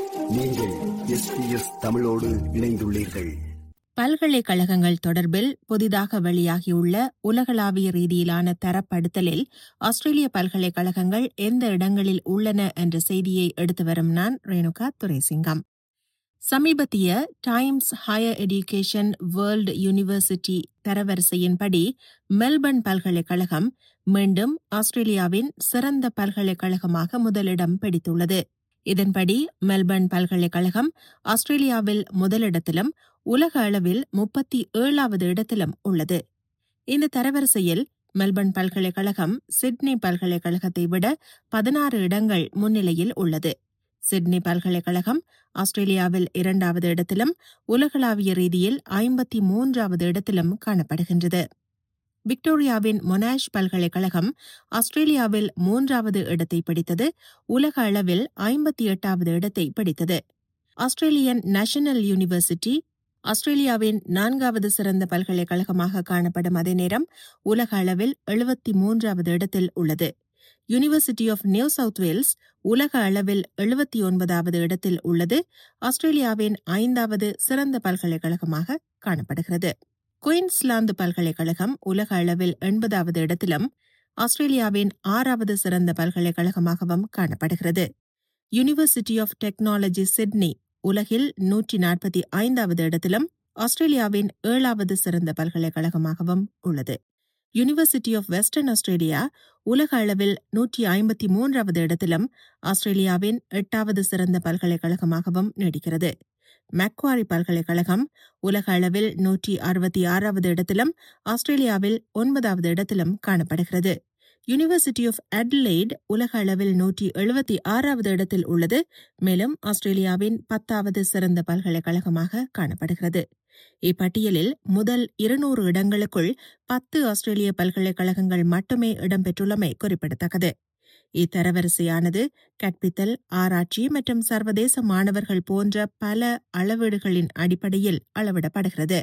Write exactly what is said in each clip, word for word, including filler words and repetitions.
நீங்கள் S B S தமிழோடு இணைந்துள்ளீர்கள். பல்கலைக்கழகங்கள் தொடர்பில் புதிதாக வெளியாகியுள்ள உலகளாவிய ரீதியிலான தரப்படுத்தலில் ஆஸ்திரேலிய பல்கலைக்கழகங்கள் எந்த இடங்களில் உள்ளன என்ற செய்தியை எடுத்து வரும் நான் ரேணுகா துரைசிங்கம். சமீபத்திய Times Higher Education World University தரவரிசையின்படி மெல்பர்ன் பல்கலைக்கழகம் மீண்டும் ஆஸ்திரேலியாவின் சிறந்த பல்கலைக்கழகமாக முதலிடம் பிடித்துள்ளது. இதன்படி மெல்பர்ன் பல்கலைக்கழகம் ஆஸ்திரேலியாவில் முதலிடத்திலும் உலக அளவில் முப்பத்தி ஏழாவது இடத்திலும் உள்ளது. இந்த தரவரிசையில் மெல்பர்ன் பல்கலைக்கழகம் சிட்னி பல்கலைக்கழகத்தை விட பதினாறு இடங்கள் முன்னிலையில் உள்ளது. சிட்னி பல்கலைக்கழகம் ஆஸ்திரேலியாவில் இரண்டாவது இடத்திலும் உலகளாவிய ரீதியில் ஐம்பத்தி மூன்றாவது இடத்திலும் காணப்படுகின்றது. விக்டோரியாவின் மொனாஷ் பல்கலைக்கழகம் ஆஸ்திரேலியாவில் மூன்றாவது இடத்தை பிடித்தது. உலக அளவில் ஐம்பத்தி எட்டாவது இடத்தை பிடித்தது. ஆஸ்திரேலியன் நேஷனல் யூனிவர்சிட்டி ஆஸ்திரேலியாவின் நான்காவது சிறந்த பல்கலைக்கழகமாக காணப்படும் அதே நேரம் உலக அளவில் எழுபத்தி மூன்றாவது இடத்தில் உள்ளது. University of New South Wales உலக அளவில் எழுபத்தி ஒன்பதாவது இடத்தில் உள்ளது. ஆஸ்திரேலியாவின் ஐந்தாவது சிறந்த பல்கலைக்கழகமாக காணப்படுகிறது. குயின்ஸ்லாந்து பல்கலைக்கழகம் உலக அளவில் எண்பதாவது இடத்திலும் ஆஸ்திரேலியாவின் ஆறாவது சிறந்த பல்கலைக்கழகமாகவும் காணப்படுகிறது. யூனிவர்சிட்டி ஆஃப் டெக்னாலஜி சிட்னி உலகில் நூற்றி நாற்பத்தி ஐந்தாவது இடத்திலும் ஆஸ்திரேலியாவின் ஏழாவது சிறந்த பல்கலைக்கழகமாகவும் உள்ளது. யூனிவர்சிட்டி ஆஃப் வெஸ்டர்ன் ஆஸ்திரேலியா உலக அளவில் நூற்றி ஐம்பத்தி மூன்றாவது இடத்திலும் ஆஸ்திரேலியாவின் எட்டாவது சிறந்த பல்கலைக்கழகமாகவும் நீடிக்கிறது. மேக்வாரி பல்கலைக்கழகம் உலக அளவில் நூற்றி அறுபத்தி ஆறாவது இடத்திலும் ஆஸ்திரேலியாவில் ஒன்பதாவது இடத்திலும் காணப்படுகிறது. யூனிவர்சிட்டி ஆஃப் அட்லைட் உலக அளவில் நூற்றி எழுபத்தி ஆறாவது இடத்தில் உள்ளது. மேலும் ஆஸ்திரேலியாவின் பத்தாவது சிறந்த பல்கலைக்கழகமாக காணப்படுகிறது. இப்பட்டியலில் முதல் இருநூறு இடங்களுக்குள் பத்து ஆஸ்திரேலிய பல்கலைக்கழகங்கள் மட்டுமே இடம்பெற்றுள்ளமை குறிப்பிடத்தக்கது. இத்தரவரிசையானது கற்பித்தல், ஆராய்ச்சி மற்றும் சர்வதேச மாணவர்கள் போன்ற பல அளவீடுகளின் அடிப்படையில் அளவிடப்படுகிறது.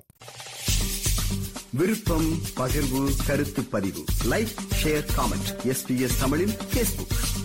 விருப்பம், பகிர்வு, கருத்து பதிவு, like, share, comment. S B S தமிழின் ஃபேஸ்புக்.